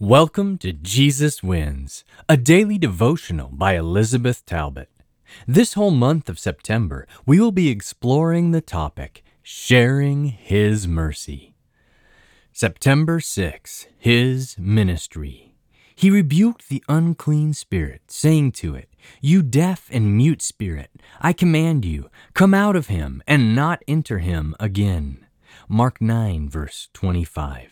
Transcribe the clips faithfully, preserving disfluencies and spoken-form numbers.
Welcome to Jesus Wins, a daily devotional by Elizabeth Talbot. This whole month of September, we will be exploring the topic, Sharing His Mercy. September sixth, His Ministry. He rebuked the unclean spirit, saying to it, "You deaf and mute spirit, I command you, come out of him and not enter him again." Mark nine, verse twenty-five.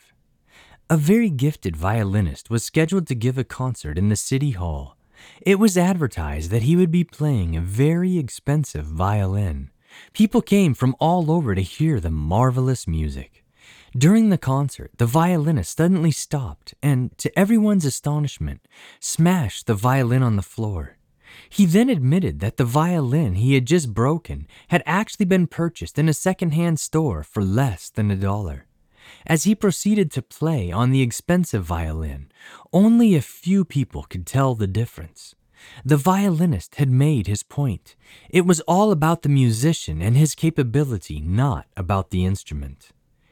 A very gifted violinist was scheduled to give a concert in the city hall. It was advertised that he would be playing a very expensive violin. People came from all over to hear the marvelous music. During the concert, the violinist suddenly stopped and, to everyone's astonishment, smashed the violin on the floor. He then admitted that the violin he had just broken had actually been purchased in a second-hand store for less than a dollar. As he proceeded to play on the expensive violin, only a few people could tell the difference. The violinist had made his point. It was all about the musician and his capability, not about the instrument.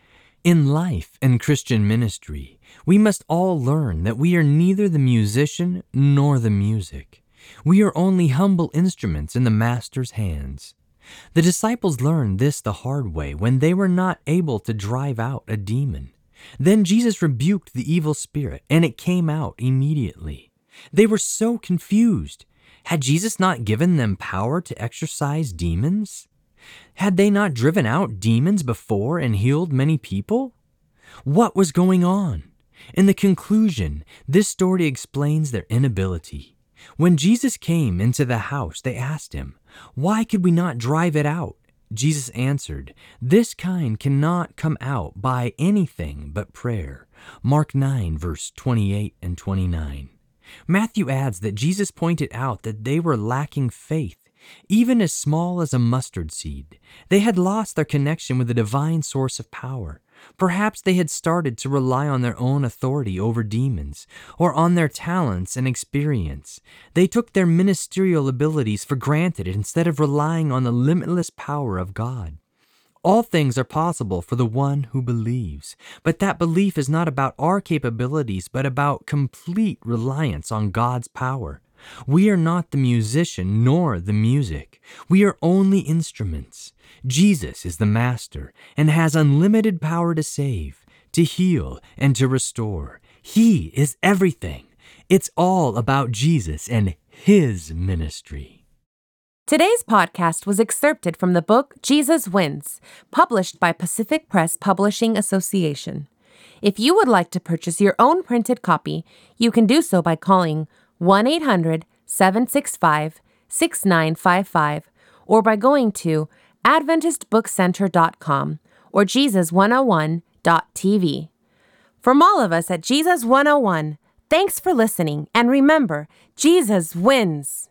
In life and Christian ministry, we must all learn that we are neither the musician nor the music. We are only humble instruments in the Master's hands. The disciples learned this the hard way when they were not able to drive out a demon. Then Jesus rebuked the evil spirit, and it came out immediately. They were so confused. Had Jesus not given them power to exorcise demons? Had they not driven out demons before and healed many people? What was going on? In the conclusion, this story explains their inability. When Jesus came into the house, they asked him, "Why could we not drive it out?" Jesus answered, "This kind cannot come out by anything but prayer." Mark nine, verse twenty-eight and twenty-nine. Matthew adds that Jesus pointed out that they were lacking faith, even as small as a mustard seed. They had lost their connection with the divine source of power. Perhaps they had started to rely on their own authority over demons, or on their talents and experience. They took their ministerial abilities for granted instead of relying on the limitless power of God. All things are possible for the one who believes, but that belief is not about our capabilities, but about complete reliance on God's power. We are not the musician nor the music. We are only instruments. Jesus is the master and has unlimited power to save, to heal, and to restore. He is everything. It's all about Jesus and His ministry. Today's podcast was excerpted from the book Jesus Wins, published by Pacific Press Publishing Association. If you would like to purchase your own printed copy, you can do so by calling one eight hundred seven six five six nine five five or by going to adventist book center dot com or jesus one oh one dot t v. From all of us at Jesus one oh one, thanks for listening, and remember, Jesus wins!